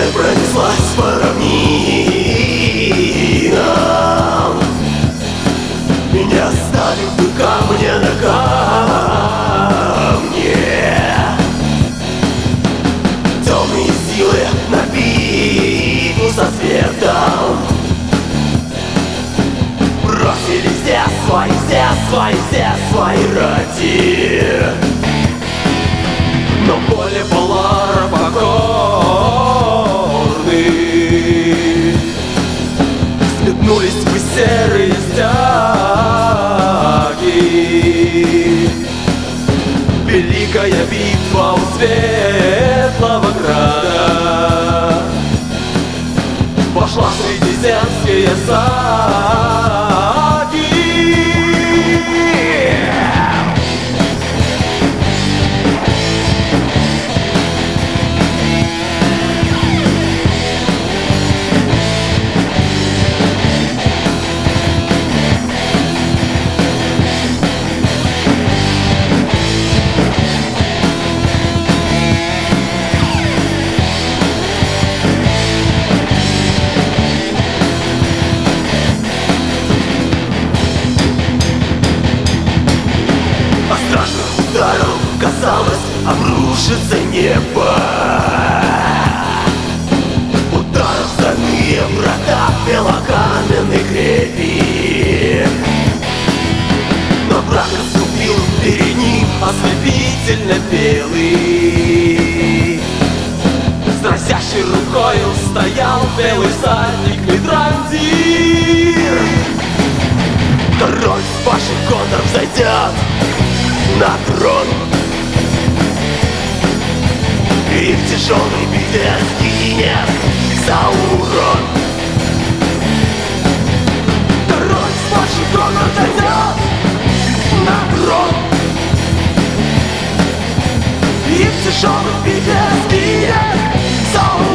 пронеслась по равнинам, и не оставив бы камня на камне. Темные силы на битву со светом бросили все свои рати. Но поле Полара покорны, взметнулись бы серые стяги. Великая битва у Светлого Града пошла среди земские саги. Ударом, казалось, обрушится небо. Ударом стальные врата белокаменной крепи. Но враг отступил перед ним ослепительно белый. С дрожащей рукою стоял белый всадник Митрандир. Король спасший Конор взойдет на трон, и в тяжелой битве сгинет Саурон. Король спасший Конор взойдет на трон, и в тяжелой битве сгинет Саурон.